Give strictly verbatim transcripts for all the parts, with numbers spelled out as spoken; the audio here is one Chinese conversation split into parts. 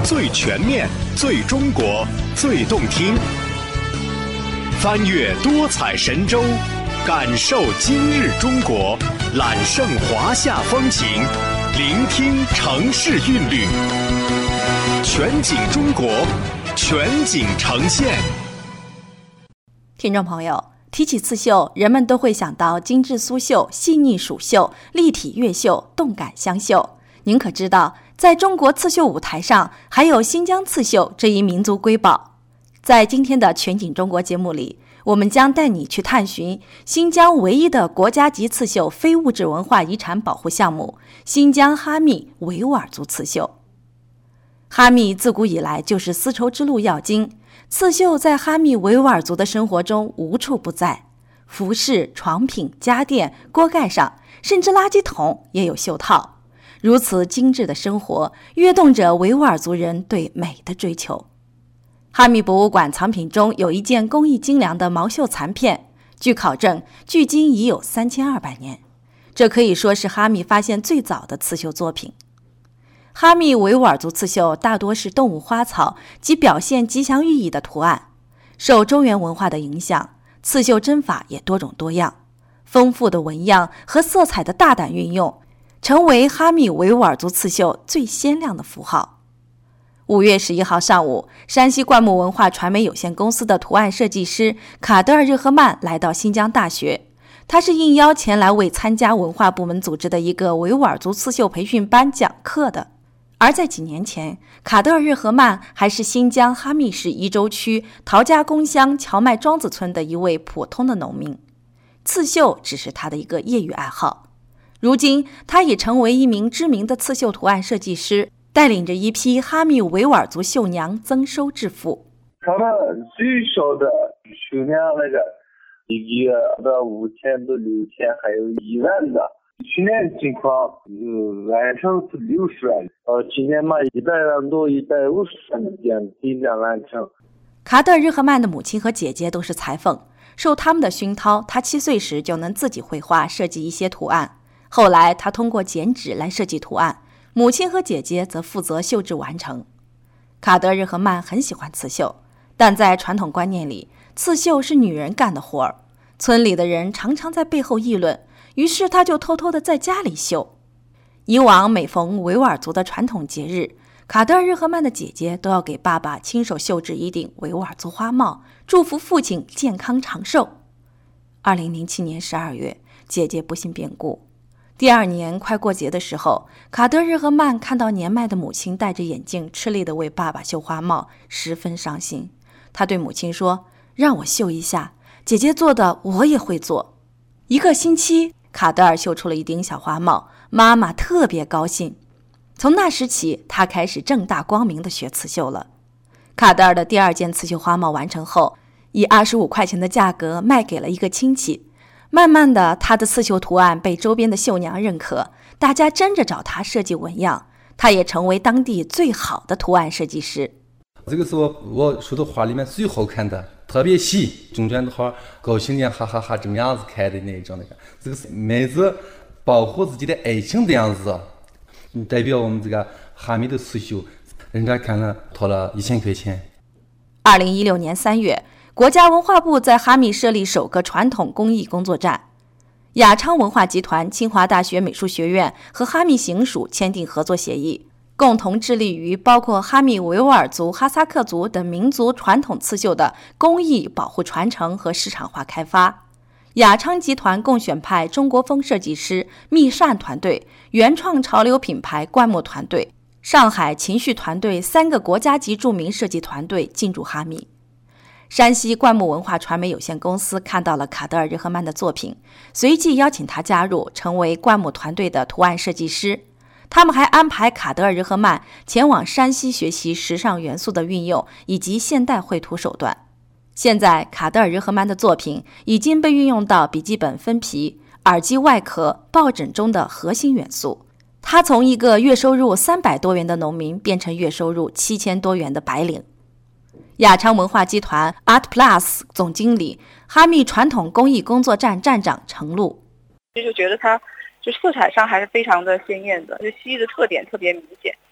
最全面、最中国、最动听。翻越多彩神州，感受今日中国，揽胜华夏风情，聆听城市韵律。全景中国，全景呈现。 听众朋友，提起刺绣，人们都会想到精致苏绣、细腻蜀绣、立体越绣、动感湘绣。您可知道，在中国刺绣舞台上，还有新疆刺绣这一民族瑰宝？在今天的全景中国节目里，我们将带你去探寻新疆唯一的国家级刺绣非物质文化遗产保护项目——新疆哈密维吾尔族刺绣。哈密自古以来就是丝绸之路要经，刺绣在哈密维吾尔族的生活中无处不在，服饰、床品、家电、锅盖上，甚至垃圾桶也有绣套。如此精致的生活，跃动着维吾尔族人对美的追求。哈密博物馆藏品中有一件工艺精良的毛绣残片，据考证，距今已有三千二百年。这可以说是哈密发现最早的刺绣作品。哈密维吾尔族刺绣大多是动物、花草及表现吉祥寓意的图案。受中原文化的影响，刺绣针法也多种多样，丰富的纹样和色彩的大胆运用，成为哈密维吾尔族刺绣最鲜亮的符号。五月十一号上午，山西灌木文化传媒有限公司的图案设计师卡德尔日赫曼来到新疆大学，他是应邀前来为参加文化部门组织的一个维吾尔族刺绣培训班讲课的。而在几年前，卡德尔日赫曼还是新疆哈密市伊州区陶家公乡荞麦庄子村的一位普通的农民，刺绣只是他的一个业余爱好。如今，他已成为一名知名的刺绣图案设计师，带领着一批哈密维吾尔族绣娘增收致富。 他们最少的绣娘那个一个月的五千到六千，还有一万的。去年情况呃完成是六十万，呃，今年嘛一百万多，一百五十万间尽量完成。 卡德尔日赫曼的母亲和姐姐都是裁缝，受他们的熏陶，他七岁时就能自己绘画设计一些图案。后来他通过剪纸来设计图案，母亲和姐姐则负责绣制完成。卡德尔日赫曼很喜欢刺绣，但在传统观念里，刺绣是女人干的活儿。村里的人常常在背后议论，于是他就偷偷地在家里绣。以往每逢维吾尔族的传统节日，卡德尔日赫曼的姐姐都要给爸爸亲手绣制一顶维吾尔族花帽，祝福父亲健康长寿。二零零七年十二月，姐姐不幸变故。第二年快过节的时候，卡德日赫曼看到年迈的母亲戴着眼镜吃力地为爸爸绣花帽，十分伤心。他对母亲说：“让我绣一下，姐姐做的我也会做。”一个星期，卡德尔绣出了一顶小花帽，妈妈特别高兴。从那时起，他开始正大光明地学刺绣了。卡德尔的第二件刺绣花帽完成后，以二十五块钱的价格卖给了一个亲戚。慢慢的，他的刺绣图案被周边的绣娘认可，大家争着找他设计纹样，他也成为当地最好的图案设计师。 这个是我我绣的花里面最好看的，特别细，中间的花高兴点哈哈哈这么样子开的那种那个，这个是妹子保护自己的爱情的样子，代表我们这个哈密的刺绣，人家看了掏了一千块钱。 二零一六年三月。国家文化部在哈密设立首个传统工艺工作站，雅昌文化集团、清华大学美术学院和哈密行署签订合作协议，共同致力于包括哈密维吾尔族、哈萨克族等民族传统刺绣的工艺保护传承和市场化开发。雅昌集团共选派中国风设计师密扇团队、原创潮流品牌灌木团队、上海秦绪团队三个国家级著名设计团队进驻哈密。山西灌木文化传媒有限公司看到了卡德尔日赫曼的作品，随即邀请他加入，成为灌木团队的图案设计师。他们还安排卡德尔日赫曼前往山西学习时尚元素的运用以及现代绘图手段。现在，卡德尔日赫曼的作品已经被运用到笔记本分皮、耳机外壳、抱枕中的核心元素。他从一个月收入三百多元的农民变成月收入七千多元的白领。雅昌文化集团 Art Plus 总经理、哈密传统工艺工作站站长程璐， 就觉得它就色彩上还是非常的鲜艳的，就蜥蜴的特点特别明显。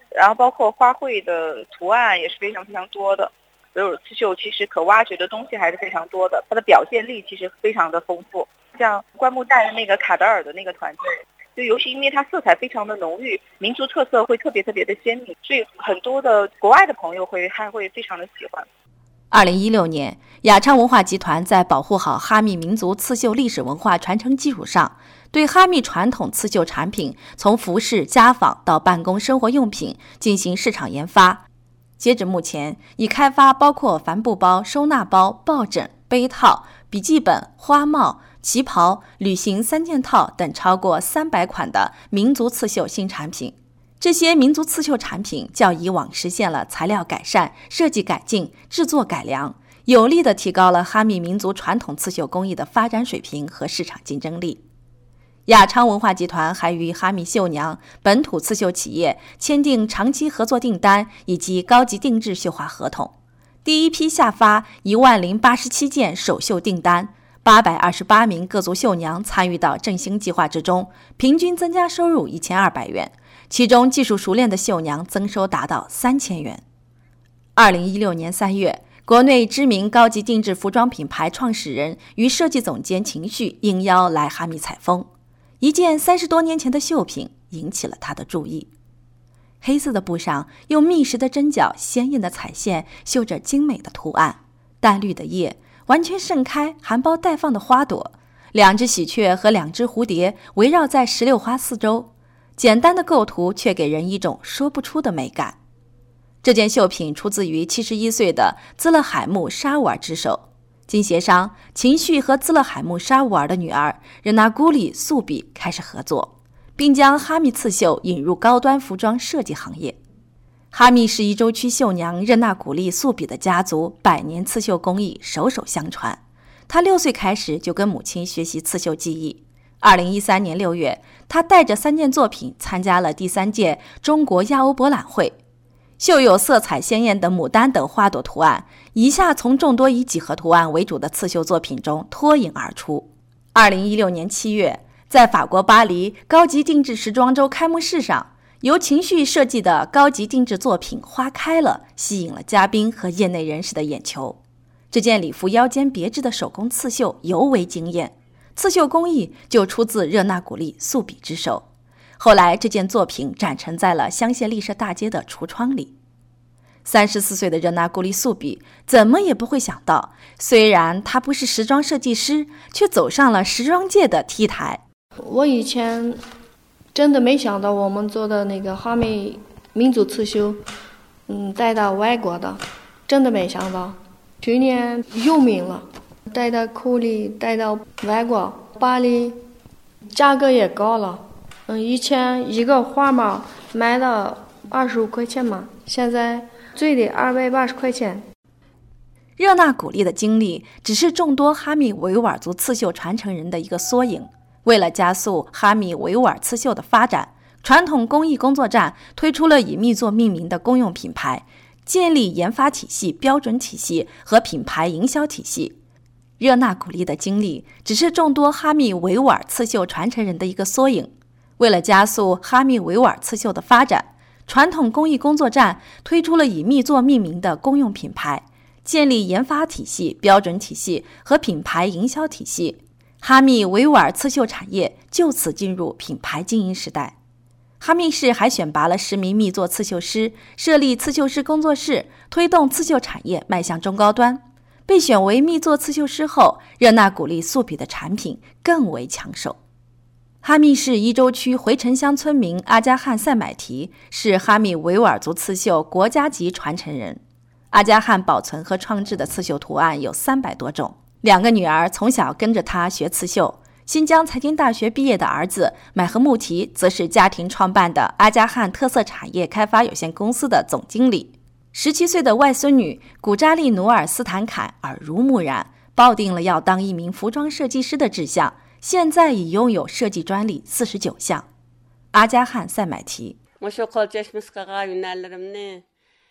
然后包括花卉的图案也是非常非常多的。维吾尔刺绣其实可挖掘的东西还是非常多的，它的表现力其实非常的丰富。像棺木带的那个卡德尔的那个团队，就尤其因为它色彩非常的浓郁，民族特色会特别特别的鲜明，所以很多的国外的朋友会还会非常的喜欢。 二零一六年，雅昌文化集团在保护好哈密民族刺绣历史文化传承基础上，对哈密传统刺绣产品从服饰、家纺到办公生活用品进行市场研发。截止目前，已开发包括帆布包、收纳包、抱枕、杯套、笔记本、花帽、旗袍、旅行三件套等超过三百款的民族刺绣新产品。这些民族刺绣产品较以往实现了材料改善、设计改进、制作改良，有力地提高了哈密民族传统刺绣工艺的发展水平和市场竞争力。雅昌文化集团还与哈密绣娘、本土刺绣企业签订长期合作订单以及高级定制绣花合同，第一批下发一万零八十七件首绣订单，八百二十八名各族绣娘参与到振兴计划之中，平均增加收入一千二百元，其中技术熟练的绣娘增收达到三千元。二零一六年三月，国内知名高级定制服装品牌创始人与设计总监秦旭应邀来哈密采风，一件三十多年前的绣品引起了他的注意。黑色的布上用密实的针脚、鲜艳的彩线绣着精美的图案，淡绿的叶，完全盛开含苞待放的花朵，两只喜鹊和两只蝴蝶围绕在石榴花四周，简单的构图却给人一种说不出的美感。这件绣品出自于七十一岁的孜勒海木沙乌尔之手，经协商，秦旭和孜勒海木沙乌尔的女儿任纳古里素比开始合作，并将哈密刺绣引入高端服装设计行业。哈密市伊州区绣娘任纳古丽素比的家族百年刺绣工艺手手相传，她六岁开始就跟母亲学习刺绣技艺。二零一三年六月，她带着三件作品参加了第三届中国亚欧博览会，绣有色彩鲜艳的牡丹等花朵图案，一下从众多以几何图案为主的刺绣作品中脱颖而出。二零一六年七月，在法国巴黎高级定制时装周开幕式上，由秦旭设计的高级定制作品《花开了》吸引了嘉宾和业内人士的眼球。这件礼服腰间别致的手工刺绣尤为惊艳，刺绣工艺就出自热那古丽素比之手。后来这件作品展陈在了香榭丽舍大街的橱窗里。三十四岁的热那古丽素比怎么也不会想到，虽然她不是时装设计师，却走上了时装界的 T 台。 我以前真的没想到我们做的那个哈密民族刺绣，嗯，带到外国的，真的没想到。去年有名了，带到库里，带到外国，巴黎，价格也高了。嗯，以前一个花帽卖到二十五块钱嘛，现在最低二百八十块钱。 热那古丽的经历只是众多哈密维吾尔族刺绣传承人的一个缩影。为了加速哈密维吾尔刺绣的发展，传统工艺工作站推出了以密作命名的公用品牌，建立研发体系、标准体系和品牌营销体系。热那古丽的经历只是众多哈密维吾尔刺绣传承人的一个缩影。为了加速哈密维吾尔刺绣的发展，传统工艺工作站推出了以密作命名的公用品牌，建立研发体系、标准体系和品牌营销体系。哈密维吾尔刺绣产业就此进入品牌经营时代。哈密市还选拔了十名密作刺绣师，设立刺绣师工作室，推动刺绣产业迈向中高端。被选为密作刺绣师后，热那古丽素比的产品更为抢手。哈密市伊州区回城乡村民阿加汉赛买提是哈密维吾尔族刺绣国家级传承人。阿加汉保存和创制的刺绣图案有三百多种，两个女儿从小跟着他学刺绣。新疆财经大学毕业的儿子买和木提则是家庭创办的阿加汉特色产业开发有限公司的总经理。十七岁的外孙女古扎利努尔斯坦坎耳濡目染，抱定了要当一名服装设计师的志向，现在已拥有设计专利四十九项。阿加汉赛买提，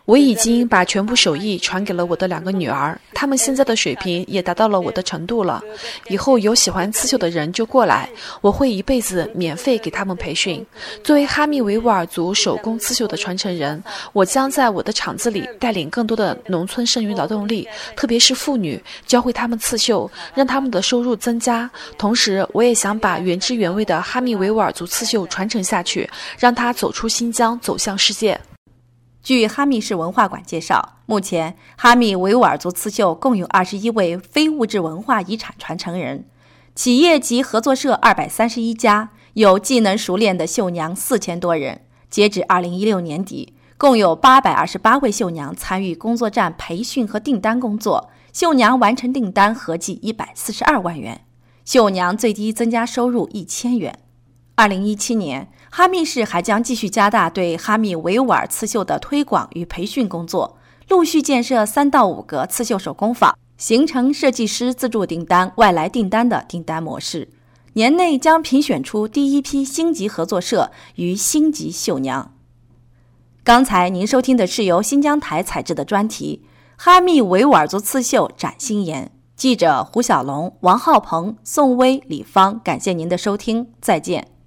我已经把全部手艺传给了我的两个女儿，她们现在的水平也达到了我的程度了。以后有喜欢刺绣的人就过来，我会一辈子免费给他们培训。作为哈密维吾尔族手工刺绣的传承人，我将在我的厂子里带领更多的农村剩余劳动力，特别是妇女，教会他们刺绣，让他们的收入增加。同时，我也想把原汁原味的哈密维吾尔族刺绣传承下去，让它走出新疆，走向世界。 据哈密市文化馆介绍，目前哈密维吾尔族刺绣共有二十一位非物质文化遗产传承人，企业及合作社二百三十一家，有技能熟练的绣娘四千多人。截止二零一六年底，共有八百二十八位绣娘参与工作站培训和订单工作，绣娘完成订单合计一百四十二万元，绣娘最低增加收入一千元。二零一七年，哈密市还将继续加大对哈密维吾尔刺绣的推广与培训工作，陆续建设三到五个刺绣手工坊，形成设计师自助订单、外来订单的订单模式。年内将评选出第一批星级合作社与星级绣娘。刚才您收听的是由新疆台采制的专题《哈密维吾尔族刺绣展新颜》，记者胡小龙、王浩鹏、宋薇、李芳，感谢您的收听，再见。